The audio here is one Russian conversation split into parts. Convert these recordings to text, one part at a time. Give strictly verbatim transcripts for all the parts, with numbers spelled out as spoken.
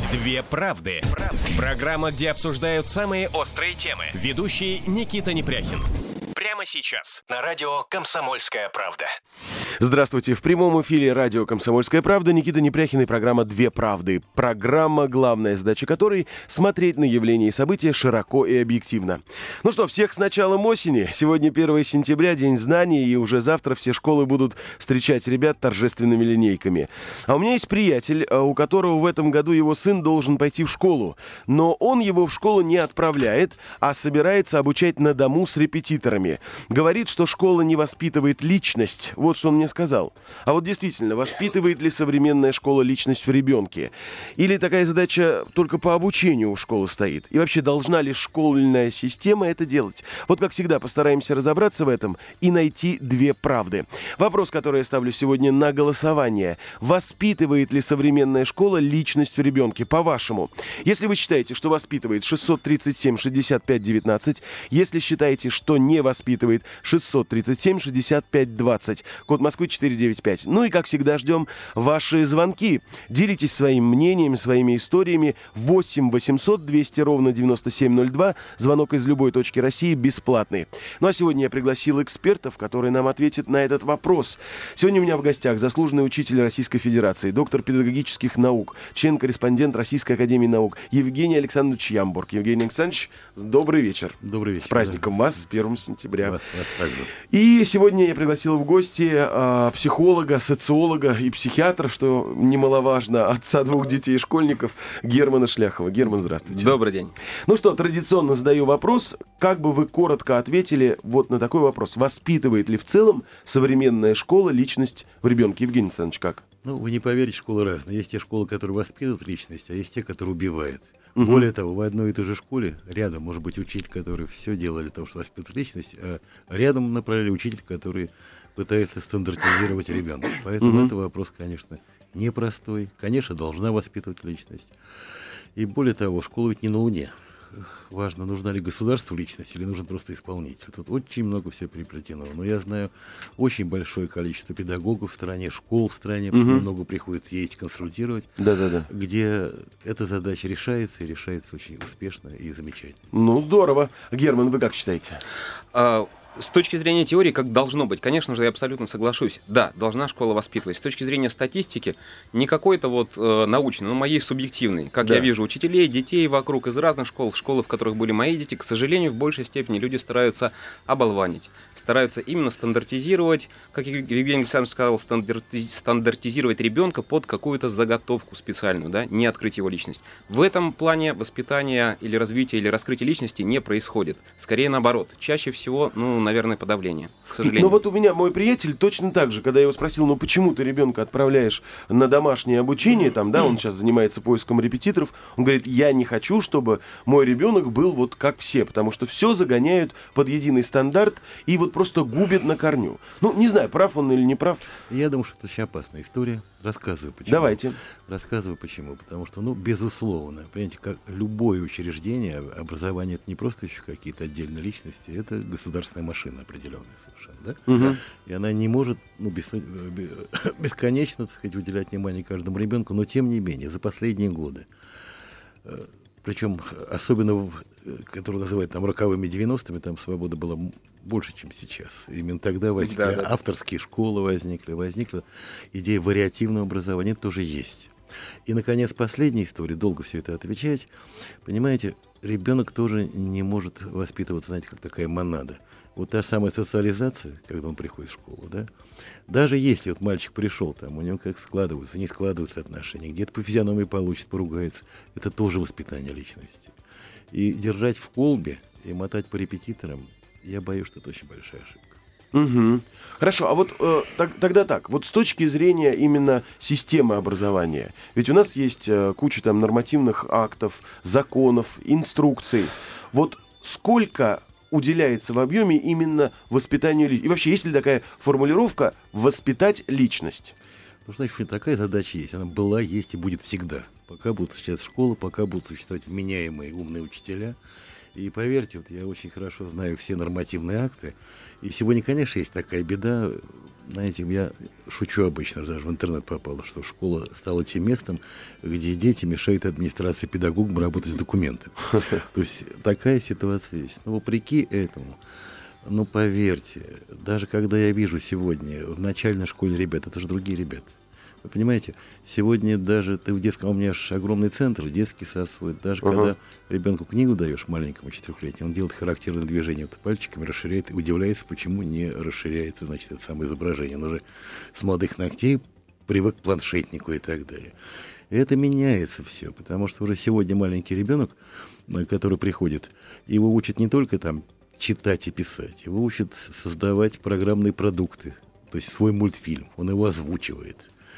Две правды. Программа, где обсуждают самые острые темы. Ведущий Никита Непряхин. Прямо сейчас на радио «Комсомольская правда». Здравствуйте. В прямом эфире радио «Комсомольская правда». Никита Непряхин и программа «Две правды». Программа, главная задача которой — смотреть на явления и события широко и объективно. Ну что, всех с началом осени. Сегодня первое сентября, День знаний, и уже завтра все школы будут встречать ребят торжественными линейками. А у меня есть приятель, у которого в этом году его сын должен пойти в школу. Но он его в школу не отправляет, а собирается обучать на дому с репетиторами. Говорит, что школа не воспитывает личность. Вот что он мне сказал. А вот действительно, воспитывает ли современная школа личность в ребенке? Или такая задача только по обучению у школы стоит? И вообще, должна ли школьная система это делать? Вот как всегда, постараемся разобраться в этом и найти две правды. Вопрос, который я ставлю сегодня на голосование. Воспитывает ли современная школа личность в ребенке? По-вашему. Если вы считаете, что воспитывает, шестьсот тридцать семь шестьдесят пять девятнадцать. Если считаете, что не воспитывает, воспитывает, шестьсот тридцать семь шестьдесят пять двадцать. Код Москвы четыреста девяносто пять. Ну и, как всегда, ждем ваши звонки. Делитесь своим мнением, своими историями. восемь восемьсот двести ровно девяносто семь ноль два. Звонок из любой точки России бесплатный. Ну а сегодня я пригласил экспертов, которые нам ответят на этот вопрос. Сегодня у меня в гостях заслуженный учитель Российской Федерации, доктор педагогических наук, член-корреспондент Российской Академии Наук Евгений Александрович Ямбург. Евгений Александрович, добрый вечер. Добрый вечер. С праздником вас, с первым сентября. Вас, вас и сегодня я пригласил в гости а, психолога, социолога и психиатра, что немаловажно, отца двух детей и школьников, Германа Шляхова. Герман, здравствуйте. Добрый день. Ну что, традиционно задаю вопрос. Как бы вы коротко ответили вот на такой вопрос? Воспитывает ли в целом современная школа личность в ребенке? Евгений Александрович, как? Ну, вы не поверите, школы разные. Есть те школы, которые воспитывают личность, а есть те, которые убивают. Угу. Более того, в одной и той же школе рядом может быть учитель, который все делает для того, чтобы воспитывать личность, а рядом направили учитель, который пытается стандартизировать ребенка. Поэтому угу. это вопрос, конечно, непростой. Конечно, должна воспитывать личность. И более того, школа ведь не на Луне. Важно, нужна ли государству личность или нужен просто исполнитель. Тут очень много всего переплетено. Но я знаю очень большое количество педагогов в стране, школ в стране, потому что много приходится ездить, консультировать, Да-да-да. где эта задача решается и решается очень успешно и замечательно. Ну, здорово. Герман, вы как считаете? А, с точки зрения теории, как должно быть, конечно же, я абсолютно соглашусь. Да, должна школа воспитывать. С точки зрения статистики, не какой-то вот э, научной, но моей субъективной. Как да. я вижу учителей, детей вокруг из разных школ, школы, в которых были мои дети, к сожалению, в большей степени люди стараются оболванить, стараются именно стандартизировать, как Евгений Александрович сказал, стандарти- стандартизировать ребенка под какую-то заготовку специальную, да, не открыть его личность. В этом плане воспитания или развития, или раскрытия личности не происходит. Скорее наоборот. Чаще всего, ну, наверное, подавление, к сожалению. Ну вот у меня мой приятель точно так же, когда я его спросил, ну почему ты ребенка отправляешь на домашнее обучение, там, да, он сейчас занимается поиском репетиторов, он говорит, я не хочу, чтобы мой ребенок был вот как все, потому что все загоняют под единый стандарт и вот просто губят на корню. Ну, не знаю, прав он или не прав. Я думаю, что это очень опасная история. Рассказываю, почему. Давайте. Рассказываю, почему. Потому что, ну, безусловно, понимаете, как любое учреждение, образование — это не просто еще какие-то отдельные личности, это государственная машина определенная совершенно, да? Угу. И она не может, ну, бес, бесконечно, так сказать, уделять внимание каждому ребенку, но тем не менее, за последние годы, причем особенно, которые называют там роковыми девяностыми, там свобода была больше, чем сейчас. Именно тогда возникли да, да. авторские школы, возникли, возникла идея вариативного образования, это тоже есть. И, наконец, последняя история, долго все это отвечать. Понимаете, ребенок тоже не может воспитываться, знаете, как такая монада. Вот та самая социализация, когда он приходит в школу, да, даже если вот мальчик пришел, там, у него как складываются, не складываются отношения, где-то по физиономии получит, поругается, это тоже воспитание личности. И держать в колбе и мотать по репетиторам, я боюсь, что это очень большая ошибка. Угу. Хорошо, а вот э, так, тогда так, вот с точки зрения именно системы образования, ведь у нас есть э, куча там нормативных актов, законов, инструкций, вот сколько уделяется в объеме именно воспитанию личности? И вообще, есть ли такая формулировка «воспитать личность»? Ну, значит, такая задача есть, она была, есть и будет всегда. Пока будут существовать школы, пока будут существовать вменяемые умные учителя, И поверьте, вот я очень хорошо знаю все нормативные акты. И сегодня, конечно, есть такая беда. Знаете, я шучу обычно, даже в интернет попало, что школа стала тем местом, где дети мешают администрации педагогам работать с документами. То есть такая ситуация есть. Но вопреки этому, ну поверьте, даже когда я вижу сегодня в начальной школе ребят, это же другие ребята. Вы понимаете, сегодня даже ты в детском, у меня же огромный центр, детский сад свой, даже uh-huh. когда ребенку книгу даешь, маленькому четырехлетнему, он делает характерное движение вот, пальчиками, расширяет и удивляется, почему не расширяется, значит, это самое изображение. Он уже с молодых ногтей привык к планшетнику и так далее. И это меняется все, потому что уже сегодня маленький ребенок, который приходит, его учат не только там читать и писать, его учат создавать программные продукты, то есть свой мультфильм, он его озвучивает.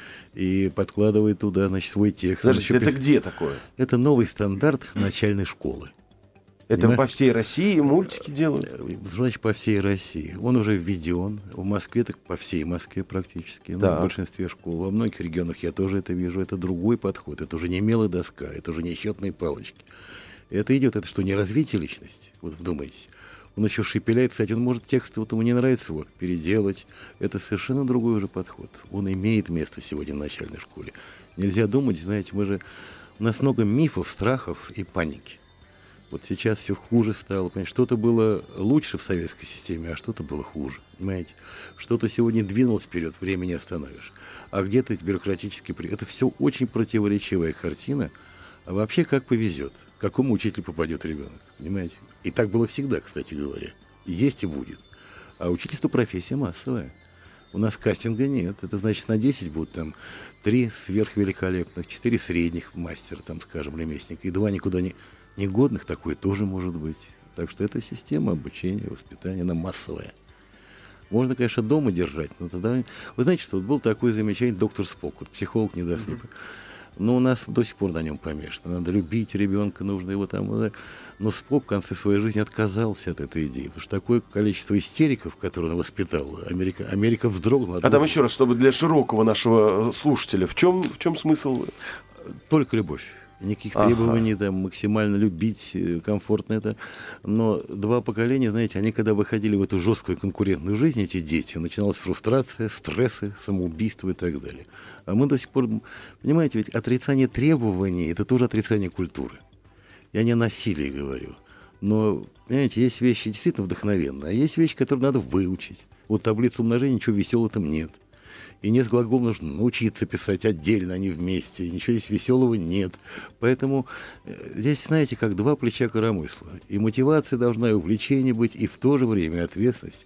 И подкладывает туда, значит, свой текст. Подождите, это где такое? Это новый стандарт начальной школы. Это Понимаете? По всей России мультики делают? Значит, по всей России. Он уже введен. В Москве, так по всей Москве практически. Да. Ну, в большинстве школ. Во многих регионах я тоже это вижу. Это другой подход. Это уже не мелая доска. Это уже не счетные палочки. Это идет, это что, не развитие личности? Вот вдумайтесь. Он еще шепеляет, кстати, он может текст, вот ему не нравится его переделать. Это совершенно другой уже подход. Он имеет место сегодня в начальной школе. Нельзя думать, знаете, мы же... У нас много мифов, страхов и паники. Вот сейчас все хуже стало. Понимаете? Что-то было лучше в советской системе, а что-то было хуже. Понимаете? Что-то сегодня двинулось вперед, время не остановишь. А где-то бюрократически... Это все очень противоречивая картина. А вообще как повезет. К какому учителю попадет ребенок. Понимаете? И так было всегда, кстати говоря. Есть и будет. А учительство профессия массовая. У нас кастинга нет. Это значит, на десять будут там три сверхвеликолепных, четыре средних мастера, там, скажем, ремесленника, и два никуда не, не годных, такое тоже может быть. Так что эта система обучения, воспитания, она массовая. Можно, конечно, дома держать, но тогда... Вы знаете, что вот был такой замечательный доктор Спок, вот психолог не даст мне... Но у нас до сих пор на нем помешано. Надо любить ребенка, нужно его там... Но Спок в конце своей жизни отказался от этой идеи. Потому что такое количество истериков, которые он воспитал, Америка, Америка вздрогнула. А там еще раз, чтобы для широкого нашего слушателя, в чем, в чем смысл? Только любовь. Никаких ага. требований, да, максимально любить, комфортно это. Но два поколения, знаете, они когда выходили в эту жесткую конкурентную жизнь, эти дети, начиналась фрустрация, стрессы, самоубийство и так далее. А мы до сих пор, понимаете, ведь отрицание требований – это тоже отрицание культуры. Я не о насилии говорю. Но, понимаете, есть вещи действительно вдохновенные, а есть вещи, которые надо выучить. Вот таблицу умножения, ничего веселого там нет. И нет глаголов, нужно научиться писать отдельно, а не вместе. И ничего здесь веселого нет. Поэтому здесь, знаете, как два плеча коромысла. И мотивация должна, и увлечение быть, и в то же время ответственность,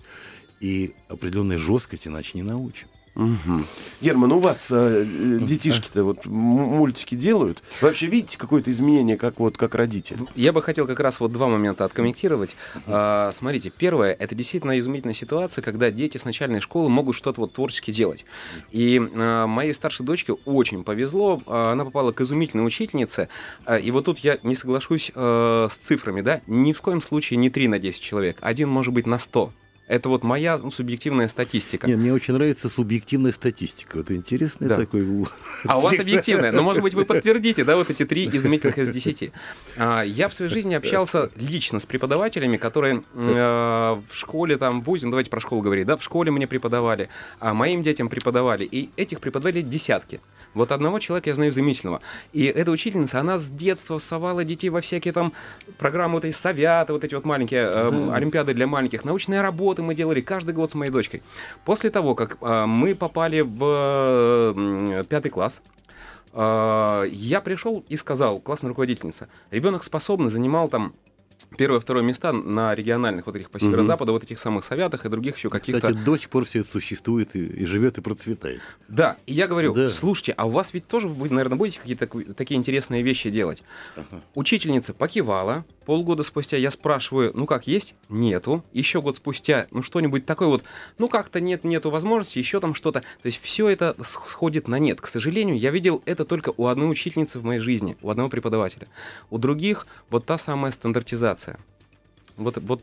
и определенная жесткость, иначе не научим. Угу. Герман, у вас э, детишки-то вот мультики делают? Вы вообще видите какое-то изменение, как вот как родитель? Я бы хотел как раз вот два момента откомментировать. А, смотрите, первое, это действительно изумительная ситуация, когда дети с начальной школы могут что-то вот творчески делать. И а, моей старшей дочке очень повезло, а, она попала к изумительной учительнице, а, и вот тут я не соглашусь а, с цифрами, да, ни в коем случае не три на десять человек, один может быть на сто. Это вот моя ну, субъективная статистика. Нет, мне очень нравится субъективная статистика. Это интересный да. такой... А у вас объективная. Но, может быть, вы подтвердите, да, вот эти три изумительных из десяти. Я в своей жизни общался лично с преподавателями, которые в школе, там, будем, давайте про школу говорить, да, в школе мне преподавали, а моим детям преподавали. И этих преподавали десятки. Вот одного человека я знаю изумительного. И эта учительница, она с детства совала детей во всякие там программы, вот эти совята, вот эти вот маленькие э, олимпиады для маленьких, научные работы мы делали каждый год с моей дочкой. После того, как э, мы попали в э, пятый класс, э, я пришел и сказал, классная руководительница, ребенок способный, занимал там первое, второе места на региональных вот этих по северо-западу, угу. вот этих самых советах и других еще каких-то... Кстати, до сих пор все это существует и, и живет, и процветает. Да, и я говорю, да. слушайте, а у вас ведь тоже, вы, наверное, будете какие-то такие интересные вещи делать. Ага. Учительница покивала, полгода спустя я спрашиваю, ну как, есть? Нету. Еще год спустя, ну что-нибудь такое вот, ну как-то нет, нету возможности, еще там что-то. То есть все это сходит на нет. К сожалению, я видел это только у одной учительницы в моей жизни, у одного преподавателя. У других вот та самая стандартизация. Вот, вот.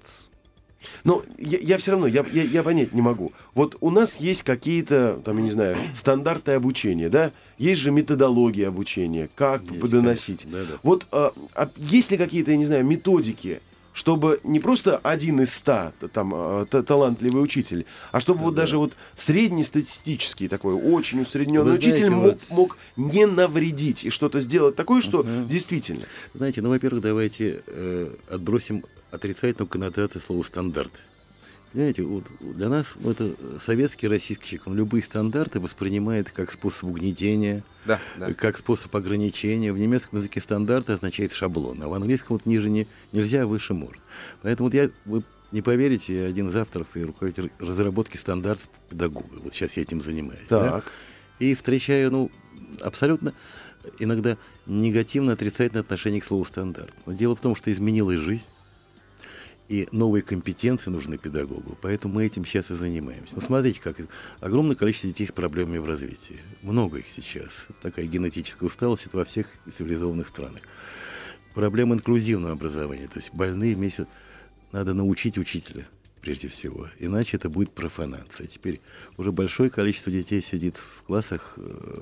Но я, я все равно, я, я, я понять не могу. Вот у нас есть какие-то, там, я не знаю, стандарты обучения, да? Есть же методология обучения, как есть, доносить. Да, да. Вот а, а есть ли какие-то, я не знаю, методики чтобы не просто один из ста там, талантливый учитель, а чтобы да, вот да. даже вот среднестатистический такой, очень усредненный Вы учитель знаете, мог, вот... мог не навредить и что-то сделать такое, что uh-huh. действительно. Знаете, ну, во-первых, давайте э, отбросим отрицательную коннотацию слова «стандарт». Понимаете, вот для нас это советский, российский человек, он любые стандарты воспринимает как способ угнетения, да, да. как способ ограничения. В немецком языке стандарты означает шаблон, а в английском вот ниже не, нельзя, а выше можно. Поэтому вот я, вы не поверите, я один из авторов и руководитель разработки стандартов педагога. Вот сейчас я этим занимаюсь. Да? И встречаю, ну, абсолютно иногда негативно отрицательное отношение к слову стандарт. Но дело в том, что изменилась жизнь. И новые компетенции нужны педагогу, поэтому мы этим сейчас и занимаемся. Ну, смотрите, как огромное количество детей с проблемами в развитии. Много их сейчас. Такая генетическая усталость во всех цивилизованных странах. Проблема инклюзивного образования. То есть больные вместе... Надо научить учителя, прежде всего. Иначе это будет профанация. Теперь уже большое количество детей сидит в классах,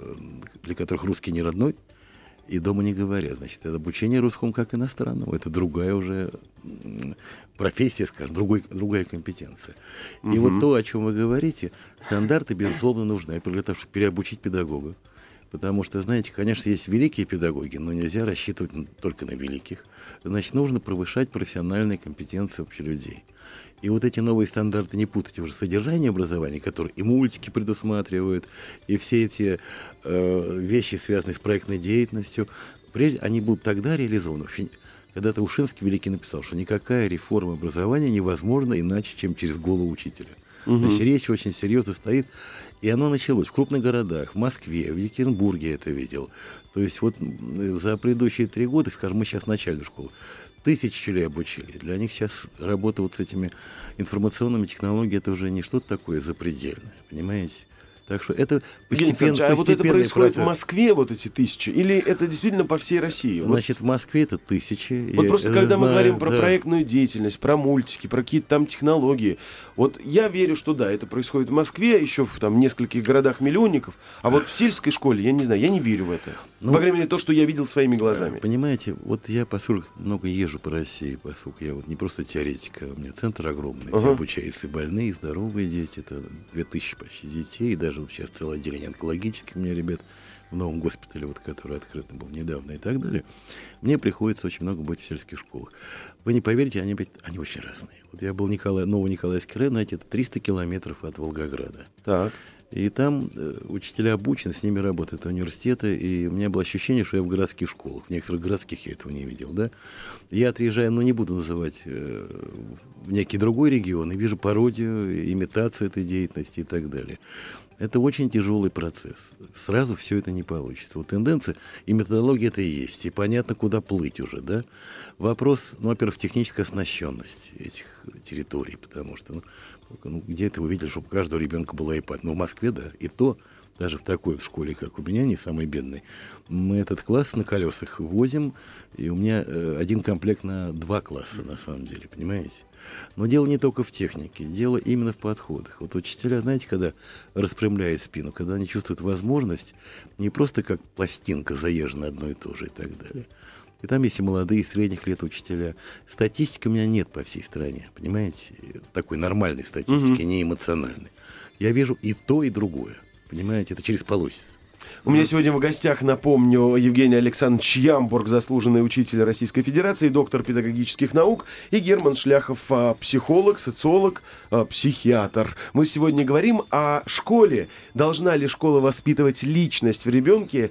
для которых русский не родной, и дома не говорят. Значит, это обучение русскому как иностранному. Это другая уже профессия, скажем, другой, другая компетенция. Угу. И вот то, о чем вы говорите, стандарты, безусловно, нужны для того, чтобы переобучить педагога. Потому что, знаете, конечно, есть великие педагоги, но нельзя рассчитывать только на великих. Значит, нужно повышать профессиональные компетенции вообще людей. И вот эти новые стандарты, не путайте уже содержание образования, которые и мультики предусматривают, и все эти э, вещи, связанные с проектной деятельностью, прежде они будут тогда реализованы. Когда-то Ушинский великий написал, что никакая реформа образования невозможна иначе, чем через голову учителя. Угу. Значит, речь очень серьезно стоит. И оно началось в крупных городах, в Москве, в Екатеринбурге я это видел. То есть вот за предыдущие три года, скажем, мы сейчас в начальной школе, тысячи человек обучили. Для них сейчас работа вот с этими информационными технологиями, это уже не что-то такое запредельное, понимаете? Так что это постепенно, а вот это происходит процесс. В Москве, вот эти тысячи, или это действительно по всей России? Значит, в Москве это тысячи. Вот просто когда знаю, мы говорим про да. проектную деятельность, про мультики, про какие-то там технологии, вот я верю, что да, это происходит в Москве, еще в, там, в нескольких городах-миллионников, а вот в сельской школе, я не знаю, я не верю в это. Ну, по крайней мере, то, что я видел своими глазами. Понимаете, вот я, поскольку много езжу по России, поскольку я вот не просто теоретик, а у меня центр огромный, где uh-huh. обучаются и больные, и здоровые дети, это две тысячи почти детей, и даже вот сейчас целое отделение онкологических у меня ребят в новом госпитале, вот, который открыт был недавно и так далее. Мне приходится очень много быть в сельских школах. Вы не поверите, они, они очень разные. Вот я был в Николай, Новониколаевский район, знаете, это триста километров от Волгограда. Так. И там э, учителя обучены, с ними работают университеты, и у меня было ощущение, что я в городских школах. В некоторых городских я этого не видел, да. Я отъезжаю, но не буду называть, э, в некий другой регион, и вижу пародию, имитацию этой деятельности и так далее. Это очень тяжелый процесс. Сразу все это не получится. Вот тенденция и методология это и есть. И понятно, куда плыть уже, да. Вопрос, ну, во-первых, техническая оснащенность этих территорий, потому что, ну, ну где ты увидел, чтобы у каждого ребенка был iPad? Ну, в Москве, да. И то, даже в такой в школе, как у меня, не самый бедный, мы этот класс на колесах возим, и у меня э, один комплект на два класса, на самом деле, понимаете? Но дело не только в технике, дело именно в подходах. Вот учителя, знаете, когда распрямляют спину, когда они чувствуют возможность не просто как пластинка заезжена одно и то же и так далее. И там есть и молодые, и средних лет учителя. Статистики у меня нет по всей стране, понимаете? Такой нормальной статистики, mm-hmm. не эмоциональной. Я вижу и то, и другое. Понимаете, это через полосица. У меня сегодня в гостях, напомню, Евгений Александрович Ямбург, заслуженный учитель Российской Федерации, доктор педагогических наук, и Герман Шляхов, психолог, социолог, психиатр. Мы сегодня говорим о школе. Должна ли школа воспитывать личность в ребенке,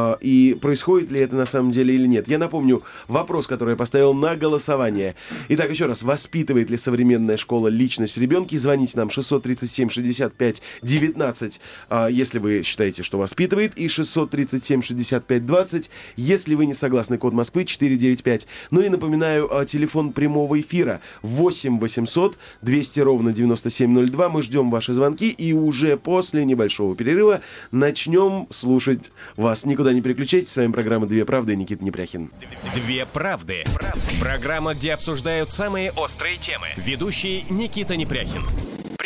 и происходит ли это на самом деле или нет? Я напомню вопрос, который я поставил на голосование. Итак, еще раз, воспитывает ли современная школа личность в ребенке? Звоните нам шестьсот тридцать семь шестьдесят пять девятнадцать, если вы считаете, что воспитывает, и шестьсот тридцать семь шестьдесят пять двадцать, если вы не согласны, код Москвы четыре девять пять. Ну и напоминаю, телефон прямого эфира восемь восемьсот двести ровно девяносто семь ноль два. Мы ждем ваши звонки, и уже после небольшого перерыва начнем слушать вас. Никуда не переключайтесь, с вами программа «Две правды» и Никита Непряхин. «Две правды». Программа, где обсуждают самые острые темы. Ведущий Никита Непряхин.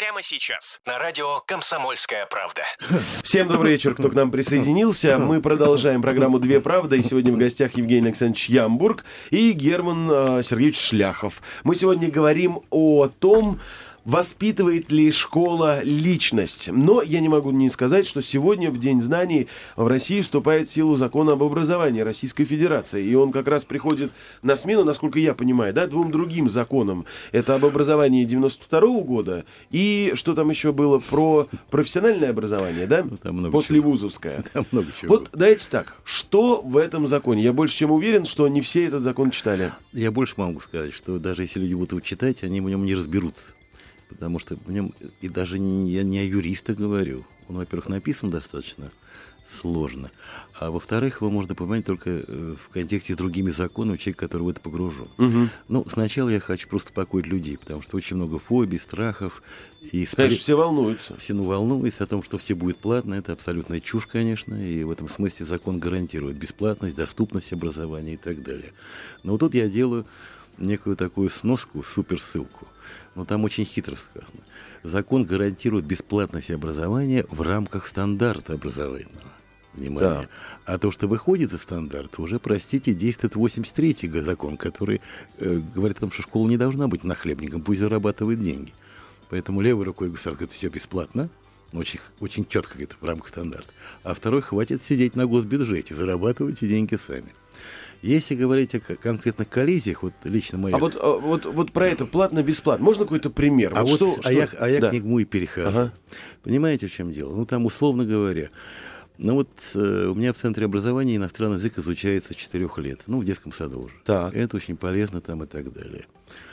Прямо сейчас на радио «Комсомольская правда». Всем добрый вечер, кто к нам присоединился. Мы продолжаем программу «Две правды». И сегодня в гостях Евгений Александрович Ямбург и Герман э, Сергеевич Шляхов. Мы сегодня говорим о том, воспитывает ли школа личность. Но я не могу не сказать, что сегодня, в День знаний, в России вступает в силу закон об образовании Российской Федерации. И он как раз приходит на смену, насколько я понимаю, да, двум другим законам. Это об образовании девяносто второго года и что там еще было про профессиональное образование, да? Ну, послевузовское. Там много чего. Вот давайте так, что в этом законе? Я больше чем уверен, что не все этот закон читали. Я больше могу сказать, что даже если люди будут его читать, они в нем не разберутся. Потому что в нем, и даже не, я не о юристах говорю, он, во-первых, написан достаточно сложно, а во-вторых, его можно понимать только в контексте с другими законами, человек, который в это погружен. Угу. Ну, сначала я хочу просто успокоить людей, потому что очень много фобий, страхов. И спри... Конечно, все волнуются. Все ну, волнуются о том, что все будет платно, это абсолютная чушь, конечно, и в этом смысле закон гарантирует бесплатность, доступность образования и так далее. Но вот тут я делаю некую такую сноску, суперссылку. Но там очень хитро сказано. Закон гарантирует бесплатность образования в рамках стандарта образовательного. Внимание. Да. А то, что выходит из стандарта, уже, простите, действует восемьдесят третий закон, который э, говорит о том, что школа не должна быть нахлебником, пусть зарабатывает деньги. Поэтому левой рукой государство говорит, все бесплатно, очень, очень четко это в рамках стандарта. А второй, хватит сидеть на госбюджете, зарабатывайте деньги сами. Если говорить о конкретных коллизиях, вот лично моя... А вот, вот, вот про это платно-бесплатно. Можно какой-то пример? А, вот вот, что, а, что... Я, а я да. к нему и перехожу. Ага. Понимаете, в чем дело? Ну, там, условно говоря, ну вот э, у меня в Центре образования иностранный язык изучается с четырех лет. Ну, в детском саду уже. Так. Это очень полезно там и так далее.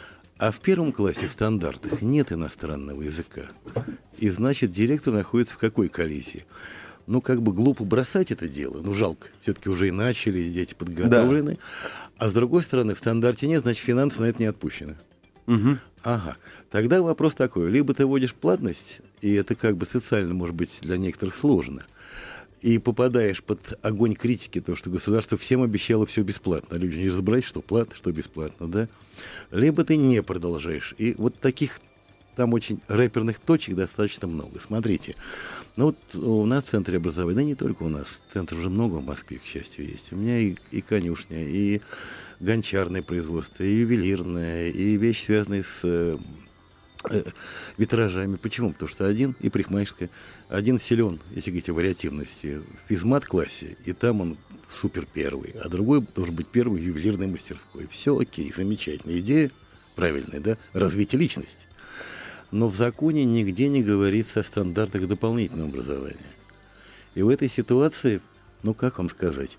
А в первом классе в стандартах нет иностранного языка. И, значит, директор находится в какой коллизии? Ну, как бы глупо бросать это дело, ну, жалко. Все-таки уже и начали, дети подготовлены. Да. А с другой стороны, в стандарте нет, значит, финансы на это не отпущены. Угу. Ага. Тогда вопрос такой. Либо ты вводишь платность, и это как бы социально, может быть, для некоторых сложно, и попадаешь под огонь критики, то, что государство всем обещало все бесплатно. Люди не разобрались, что платно, что бесплатно, да? Либо ты не продолжаешь. И вот таких там очень рэперных точек достаточно много. Смотрите, ну вот у нас в Центре образования, да не только у нас, центр уже много в Москве, к счастью, есть. У меня и, и конюшня, и гончарное производство, и ювелирное, и вещи, связанные с э, э, витражами. Почему? Потому что один, и парикмахерская, один силен, если говорить о вариативности, в физмат-классе, и там он супер первый, а другой должен быть первый в ювелирной мастерской. Все окей, замечательная идея, правильная, да, развитие личности. Но в законе нигде не говорится о стандартах дополнительного образования. И в этой ситуации, ну как вам сказать,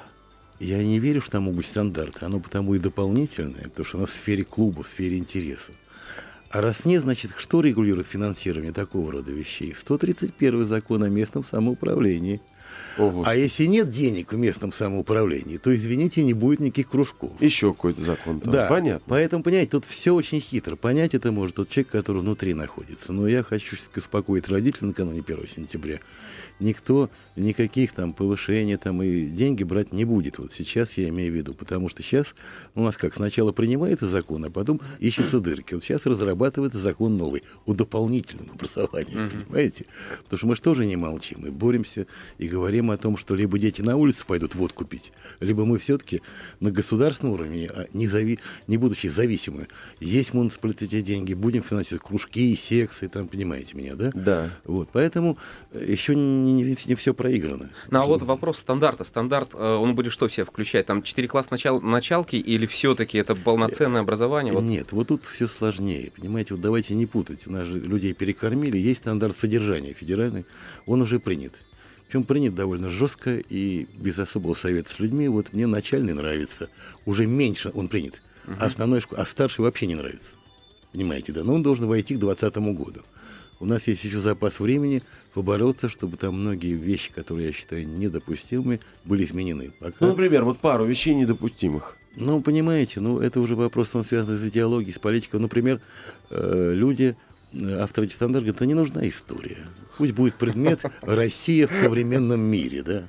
я не верю, что там могут быть стандарты. Оно потому и дополнительное, потому что оно в сфере клуба, в сфере интересов. А раз нет, значит, что регулирует финансирование такого рода вещей? сто тридцать первый закон о местном самоуправлении. О, а если нет денег в местном самоуправлении, то, извините, не будет никаких кружков. Еще какой-то закон. Там. Да, понятно. Поэтому, понимаете, тут все очень хитро. Понять это может тот человек, который внутри находится. Но я хочу успокоить родителей накануне первого сентября. Никто никаких там повышений там, и деньги брать не будет. Вот сейчас я имею в виду. Потому что сейчас у нас как, сначала принимается закон, а потом ищутся дырки. Вот сейчас разрабатывается закон новый о дополнительном образовании. Mm-hmm. Понимаете? Потому что мы же тоже не молчим. Мы боремся и говорим о том, что либо дети на улицу пойдут водку пить, либо мы все-таки на государственном уровне, не, зави... не будучи зависимы, есть в муниципалитете деньги, будем финансировать кружки, секции, там, понимаете меня, да? Да. Вот, поэтому еще не, не, не все проиграно. Ну, а вот вопрос стандарта. Стандарт, он будет что в себя включать? Там четыре класса начал... началки или все-таки это полноценное образование? Вот... Нет, вот тут все сложнее, понимаете, вот давайте не путать. У нас же людей перекормили, есть стандарт содержания федеральный, он уже принят. Причем принят довольно жестко и без особого совета с людьми. Вот мне начальный нравится. Уже меньше он принят. Uh-huh. А основной, а старший вообще не нравится. Понимаете, да? Но он должен войти к двадцатому году. У нас есть еще запас времени побороться, чтобы там многие вещи, которые я считаю недопустимыми, были изменены. Пока... Ну, например, вот пару вещей недопустимых. Ну, понимаете, ну, это уже вопрос, он связан с идеологией, с политикой. Например, э, люди... Авторы стандарта говорят, это не нужна история. Пусть будет предмет «Россия в современном мире», да?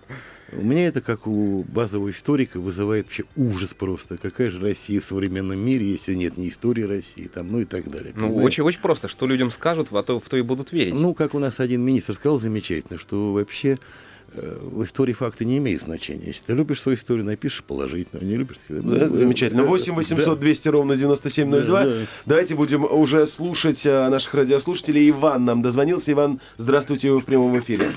У меня это, как у базового историка, вызывает вообще ужас просто. Какая же Россия в современном мире, если нет ни истории России, там, ну и так далее. Ну, очень, очень просто, что людям скажут, в то, в то и будут верить. Ну, как у нас один министр сказал замечательно, что вообще э, в истории факты не имеют значения. Если ты любишь свою историю, напишешь положительно, не любишь... Да, это замечательно. восемь восемьсот двести ровно девяносто семь ноль два. Да, да. Давайте будем уже слушать а, наших радиослушателей. Иван нам дозвонился. Иван, здравствуйте, вы в прямом эфире.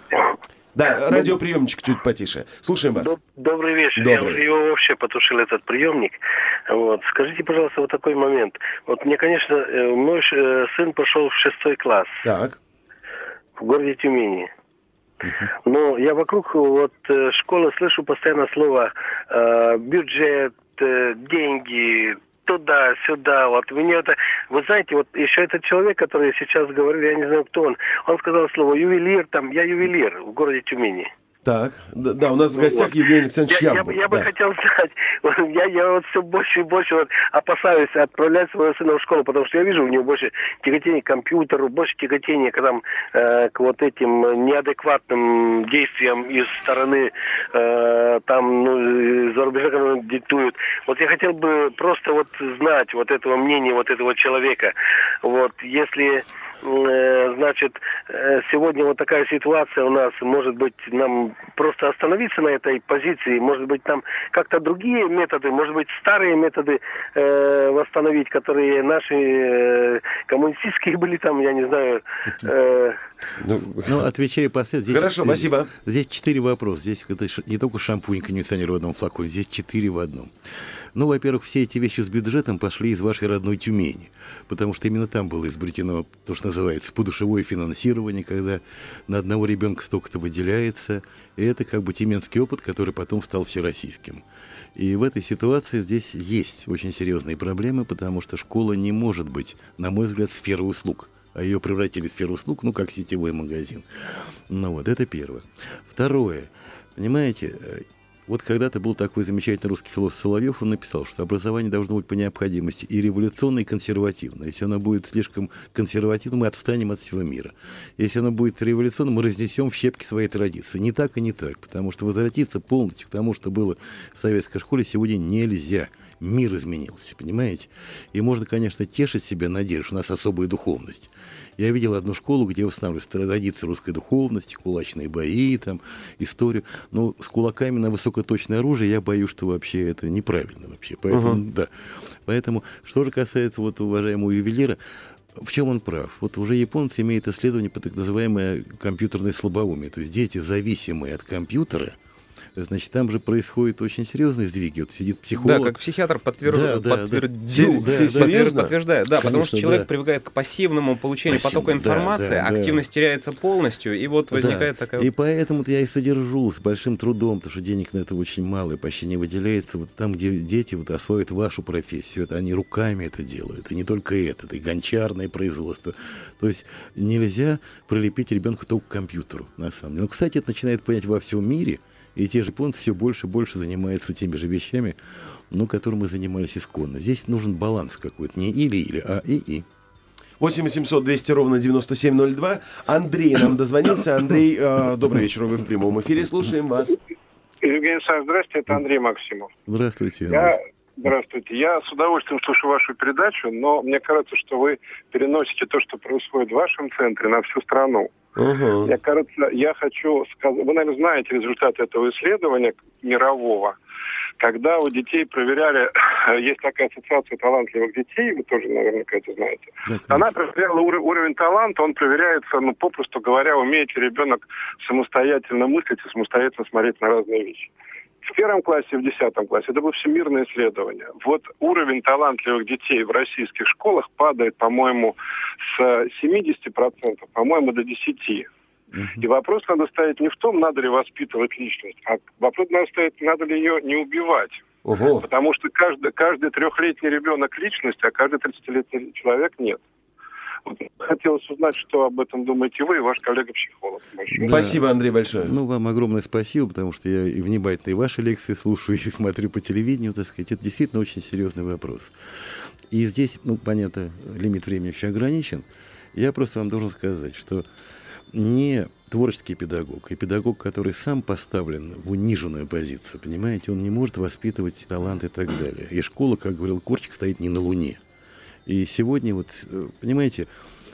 Да, радиоприемничек чуть потише. Слушаем вас. Добрый вечер. Добрый. Я его вообще потушил, этот приемник. Вот. Скажите, пожалуйста, вот такой момент. Вот мне, конечно, мой сын пошел в шестой класс. Так. В городе Тюмени. Но я вокруг вот школы слышу постоянно слово э, бюджет, э, деньги, туда-сюда. Вот мне это, вы знаете, вот еще этот человек, который сейчас говорил, я не знаю, кто он, он сказал слово ювелир, там, я ювелир в городе Тюмени. Так, да, да, у нас в гостях вот. Евгений Александрович я, Яблок. Я, я да. бы хотел знать, я, я вот все больше и больше вот опасаюсь отправлять своего сына в школу, потому что я вижу у него больше тяготения к компьютеру, больше тяготения к, там, э, к вот этим неадекватным действиям из стороны э, там, ну, за рубежа, которые диктуют. Вот я хотел бы просто вот знать вот этого мнения вот этого человека. Вот, если... Значит, сегодня вот такая ситуация у нас, может быть, нам просто остановиться на этой позиции, может быть, нам как-то другие методы, может быть, старые методы э, восстановить, которые наши э, коммунистические были там, я не знаю. Э... Ну, ну, отвечаю последовательно. Хорошо, здесь, спасибо. Здесь четыре вопроса. Здесь это не только шампунь, кондиционер в одном флаконе, здесь четыре в одном. Ну, во-первых, все эти вещи с бюджетом пошли из вашей родной Тюмени, потому что именно там было изобретено то, что называется подушевое финансирование, когда на одного ребенка столько-то выделяется, и это как бы тюменский опыт, который потом стал всероссийским. И в этой ситуации здесь есть очень серьезные проблемы, потому что школа не может быть, на мой взгляд, сферой услуг. А ее превратили в сферу услуг, ну, как сетевой магазин. Ну, вот, это первое. Второе. Понимаете, вот когда-то был такой замечательный русский философ Соловьев, он написал, что образование должно быть по необходимости и революционное, и консервативное. Если оно будет слишком консервативным, мы отстанем от всего мира. Если оно будет революционным, мы разнесем в щепки свои традиции. Не так и не так, потому что возвратиться полностью к тому, что было в советской школе, сегодня нельзя. Мир изменился, понимаете? И можно, конечно, тешить себя надеждой, что у нас особая духовность. Я видел одну школу, где восстанавливались традиции русской духовности, кулачные бои, там, историю. Но с кулаками на высокоточное оружие я боюсь, что вообще это неправильно вообще. Поэтому, uh-huh. да. Поэтому, что же касается вот уважаемого ювелира, в чем он прав? Вот уже японцы имеют исследование по так называемое компьютерное слабоумие. То есть дети, зависимые от компьютера, значит, там же происходят очень серьезные сдвиги. Вот сидит психолог. Да, как психиатр подтвер... да, да, подтвердил, да, да, подтвер... подтверждает. Да, конечно, потому что человек да. привыкает к пассивному получению Пассивно, потока информации, да, да, активность да. теряется полностью, и вот возникает да. такая... И поэтому я и содержу с большим трудом, потому что денег на это очень мало, и почти не выделяется. Вот там, где дети вот освоят вашу профессию, это они руками это делают. И не только это, это и гончарное производство. То есть нельзя прилепить ребенка только к компьютеру, на самом деле. Но, кстати, это начинает понять во всем мире. И те же японцы все больше и больше занимаются теми же вещами, но которыми мы занимались исконно. Здесь нужен баланс какой-то. Не или-или, а и-и. восемь восемьсот двести ровно девяносто семь ноль два. Андрей нам дозвонился. Андрей, э, добрый вечер, вы в прямом эфире. Слушаем вас. Евгений Александрович, здравствуйте, это Андрей Максимов. Здравствуйте, Андрей. Я... Здравствуйте. Я с удовольствием слушаю вашу передачу, но мне кажется, что вы переносите то, что происходит в вашем центре, на всю страну. Uh-huh. Мне кажется, я хочу сказать... Вы, наверное, знаете результаты этого исследования мирового. Когда у детей проверяли... Есть такая ассоциация талантливых детей, вы тоже наверняка это знаете. Uh-huh. Она проверяла ур- уровень таланта, он проверяется, ну, попросту говоря, умеет ли ребенок самостоятельно мыслить и самостоятельно смотреть на разные вещи. В первом классе и в десятом классе это было всемирное исследование. Вот уровень талантливых детей в российских школах падает, по-моему, с семьдесят процентов, по-моему, до десять процентов. Uh-huh. И вопрос надо ставить не в том, надо ли воспитывать личность, а вопрос надо ставить, надо ли ее не убивать. Uh-huh. Потому что каждый, каждый трехлетний ребенок личность, а каждый тридцатилетний человек нет. Вот, хотелось узнать, что об этом думаете вы и ваш коллега-психолог. Да. Спасибо, Андрей, большое. Ну, вам огромное спасибо, потому что я и внимательно и ваши лекции слушаю, и смотрю по телевидению, так сказать. Это действительно очень серьезный вопрос. И здесь, ну, понятно, лимит времени еще ограничен. Я просто вам должен сказать, что не творческий педагог, и педагог, который сам поставлен в униженную позицию, понимаете, он не может воспитывать талант и так далее. И школа, как говорил Курчик, стоит не на Луне. И сегодня, вот, понимаете,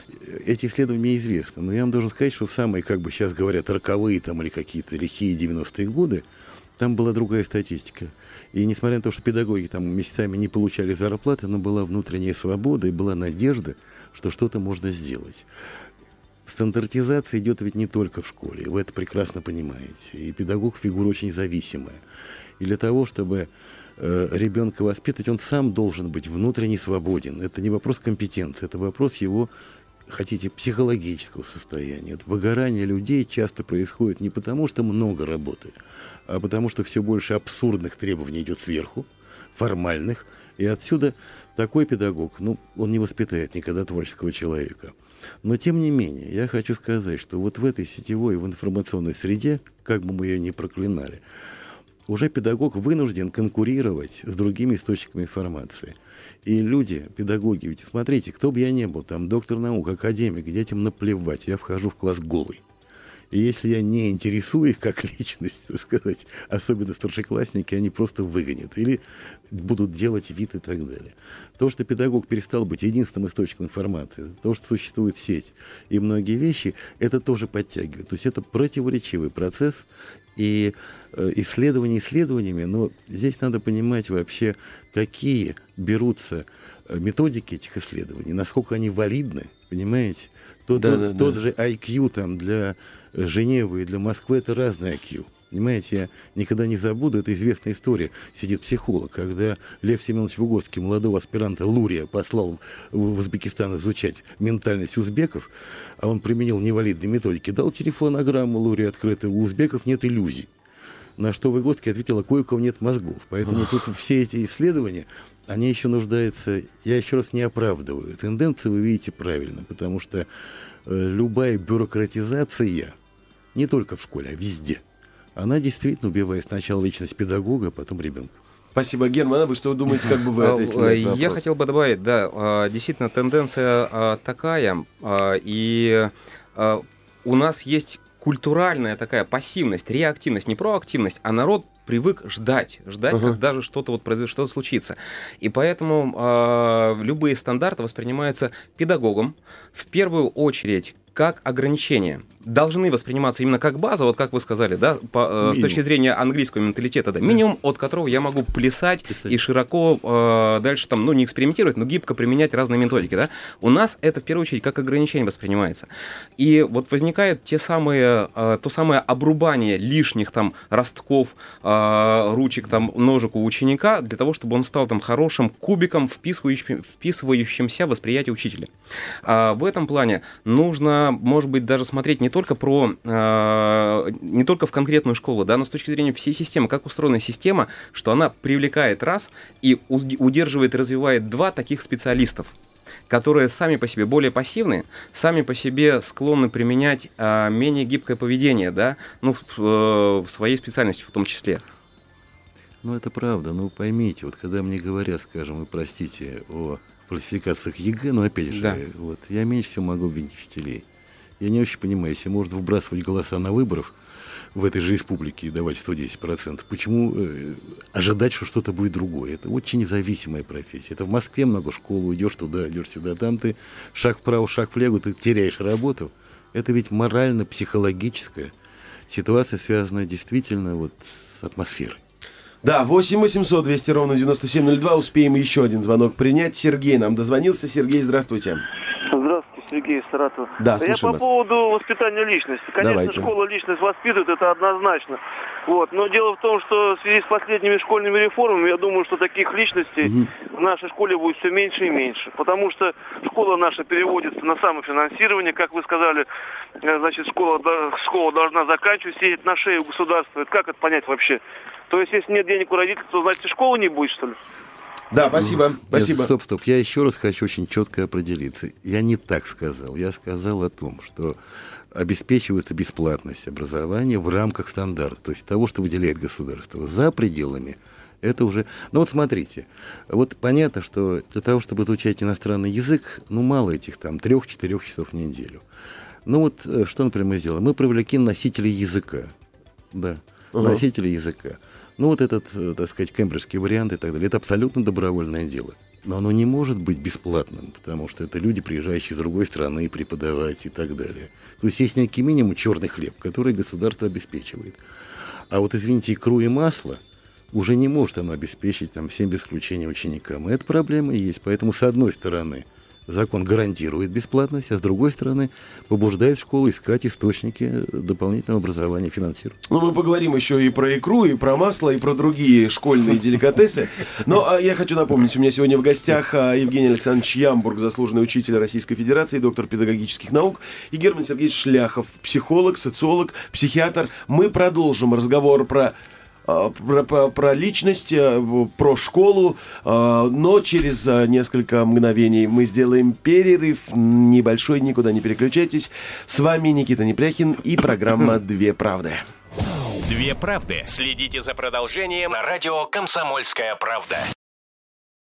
эти исследования мне известны, но я вам должен сказать, что в самые, как бы сейчас говорят, роковые там, или какие-то лихие девяностые годы, там была другая статистика. И несмотря на то, что педагоги там месяцами не получали зарплаты, но была внутренняя свобода и была надежда, что что-то можно сделать. Стандартизация идет ведь не только в школе, вы это прекрасно понимаете. И педагог фигура очень зависимая. И для того, чтобы э, ребенка воспитывать, он сам должен быть внутренне свободен. Это не вопрос компетенции, это вопрос его, хотите, психологического состояния. Это выгорание людей часто происходит не потому, что много работы, а потому что все больше абсурдных требований идет сверху, формальных. И отсюда такой педагог, ну, он не воспитает никогда творческого человека. Но, тем не менее, я хочу сказать, что вот в этой сетевой, в информационной среде, как бы мы ее ни проклинали, уже педагог вынужден конкурировать с другими источниками информации. И люди, педагоги, ведь смотрите, кто бы я ни был, там, доктор наук, академик, детям наплевать, я вхожу в класс голый. И если я не интересую их как личность, так сказать, особенно старшеклассники, они просто выгонят или будут делать вид и так далее. То, что педагог перестал быть единственным источником информации, то, что существует сеть и многие вещи, это тоже подтягивает. То есть это противоречивый процесс, и э, исследования исследованиями, но здесь надо понимать вообще, какие берутся методики этих исследований, насколько они валидны, понимаете? Тот, да, тот, да, тот да. же ай кью там, для Женевы и для Москвы — это разный ай кью. Понимаете, я никогда не забуду, это известная история. Сидит психолог, когда Лев Семенович Выгодский молодого аспиранта Лурия послал в Узбекистан изучать ментальность узбеков, а он применил невалидные методики, дал телефонограмму Лурия открытую, у узбеков нет иллюзий. На что Выгодский ответил, а кое-у кого нет мозгов. Поэтому тут все эти исследования, они еще нуждаются, я еще раз не оправдываю. Тенденцию вы видите правильно, потому что э, любая бюрократизация, не только в школе, а везде, она действительно убивает сначала личность педагога, а потом ребенка. Спасибо, Герман. А вы что думаете, как бы вы ответили на этот вопрос? Я хотел бы добавить, да, действительно, тенденция такая, и у нас есть культуральная такая пассивность, реактивность, не проактивность, а народ привык ждать, ждать, uh-huh. когда же что-то вот произойдет, что-то случится. И поэтому э, любые стандарты воспринимаются педагогом в первую очередь как ограничение. Должны восприниматься именно как база, вот как вы сказали, да, по, э, с точки зрения английского менталитета, да, минимум, от которого я могу плясать Писать. и широко э, дальше там, ну, не экспериментировать, но гибко применять разные методики, да. У нас это в первую очередь как ограничение воспринимается. И вот возникает те самые, э, то самое обрубание лишних там ростков, э, ручек, там, ножек у ученика для того, чтобы он стал там хорошим кубиком, вписывающим, вписывающимся в восприятие учителя. А в этом плане нужно, может быть, даже смотреть не только про, э, не только в конкретную школу, да, но с точки зрения всей системы, как устроена система, что она привлекает раз и удерживает и развивает два таких специалистов, которые сами по себе более пассивны, сами по себе склонны применять э, менее гибкое поведение, да, ну, в, э, в своей специальности в том числе. Ну, это правда. Ну, поймите, вот когда мне говорят, скажем, вы простите, о фальсификациях ЕГЭ, но опять же, да. вот, я меньше всего могу обвинить учителей. Я не очень понимаю, если можно выбрасывать голоса на выборах в этой же республике и давать сто десять процентов, почему э, ожидать, что что-то будет другое? Это очень независимая профессия. Это в Москве много школ, идешь туда, идешь сюда, там ты шаг вправо, шаг влево, ты теряешь работу. Это ведь морально-психологическая ситуация, связанная действительно вот с атмосферой. Да, восемь восемьсот двести ровно девяносто семь ноль два. Успеем еще один звонок принять. Сергей нам дозвонился. Сергей, здравствуйте. Здравствуйте, Сергей Саратов. Да, Я по вас. поводу воспитания личности. Конечно, Давайте. Школа личность воспитывает, это однозначно. Вот. Но дело в том, что в связи с последними школьными реформами, я думаю, что таких личностей угу. в нашей школе будет все меньше и меньше. Потому что школа наша переводится на самофинансирование, как вы сказали. Значит, школа, школа должна заканчивать, сидеть на шее у государства. Как это понять вообще? То есть, если нет денег у родителей, то, значит, школы не будет, что ли? Да, спасибо, спасибо. Нет, стоп, стоп, я еще раз хочу очень четко определиться. Я не так сказал. Я сказал о том, что обеспечивается бесплатность образования в рамках стандарта, то есть того, что выделяет государство. За пределами это уже... Ну вот смотрите, вот понятно, что для того, чтобы изучать иностранный язык, ну мало этих там трех-четырех часов в неделю. Ну вот, что, например, мы сделали? Мы привлекли носителей языка. Да, uh-huh. носителей языка. Ну вот этот, так сказать, кембриджский вариант и так далее. Это абсолютно добровольное дело. Но оно не может быть бесплатным, потому что это люди, приезжающие из другой страны, преподавать и так далее. То есть есть некий минимум черный хлеб, который государство обеспечивает. А вот, извините, икру и масло уже не может оно обеспечить там, всем без исключения ученикам. И эта проблема есть. Поэтому, с одной стороны, закон гарантирует бесплатность, а с другой стороны, побуждает школу искать источники дополнительного образования, финансирования. Ну, мы поговорим еще и про икру, и про масло, и про другие школьные деликатесы. Но а, я хочу напомнить, у меня сегодня в гостях а, Евгений Александрович Ямбург, заслуженный учитель Российской Федерации, доктор педагогических наук, и Герман Сергеевич Шляхов, психолог, социолог, психиатр. Мы продолжим разговор про... Про, про, про личность, про школу, но через несколько мгновений мы сделаем перерыв небольшой, никуда не переключайтесь. С вами Никита Непряхин и программа «Две правды». «Две правды». Следите за продолжением на радио «Комсомольская правда».